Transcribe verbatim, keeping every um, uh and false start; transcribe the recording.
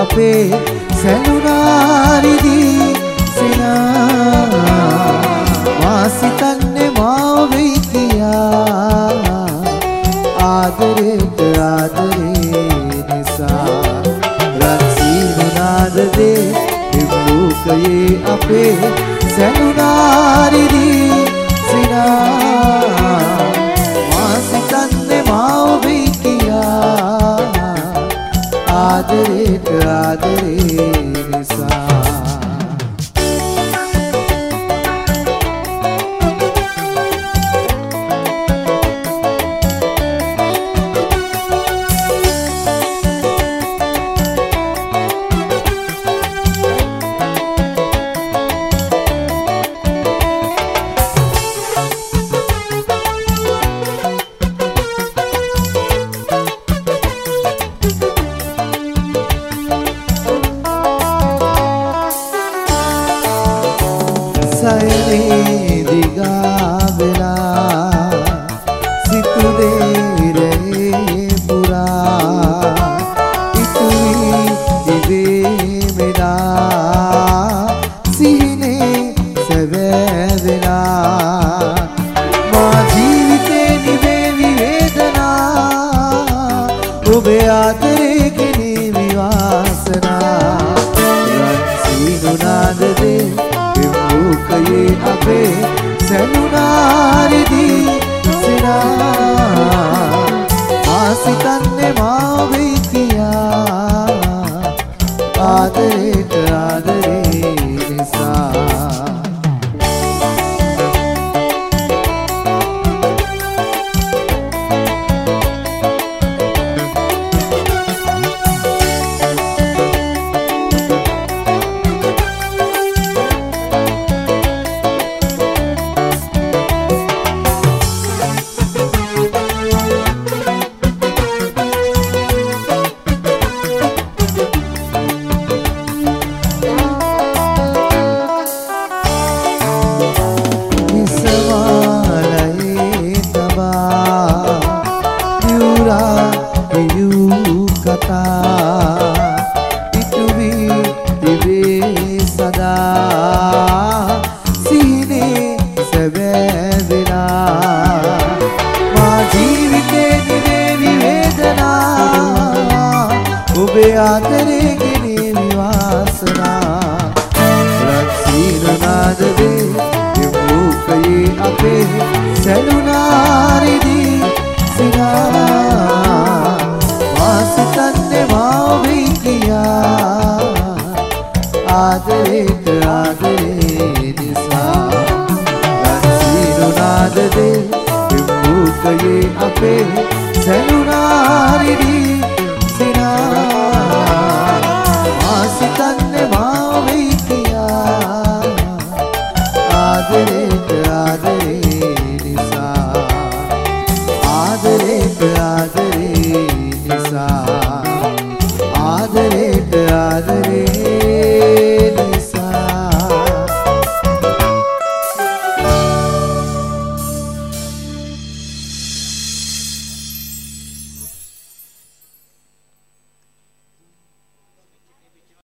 අපේ සැලුනාරිදී සිනා මා සිතන්නේ මාව වෙයි කියා ආදරේට ආදරේ නිසා රන්සිනුනාදදේ විමුකයේ අපේ සැලුනාරිදී සිනා මා සිතන්නේ මාව වෙයි කියා ආදරේට ආදරේ නිසා සයනේ දිගා වෙලා සිතුදේ රේ පුරා ඉතුයි දිවේ මෙලා සිහිනේ සැවැවෙලා මා ජීවිතේ නිවේවි වේදනා ඔබේ ආදරේ කෙනේවි වාසනා රන්සිනුනාදදේ විමුකයේ අපේ සැලුනාරිදී සිනා මා සිතන්නේ මාව වෙයි කියා ආදරේට ආදරේ නිසා ඔබේ ආදරේ කෙනේවි වාසනා රන්සිනුනාදදේ විමුකයේ අපේ සැලුනාරිදී සිනා මා සිතන්නේ මාව වෙයි කියා ආදරේට ආදරේ නිසා රන්සිනුනාදදේ විමුකයේ අපේ සැලුනාරිදී සිතන්නේ මාව වෙයි කියා ආදරේට ආදරේ නිසා ආදරේට ආදරේ නිසා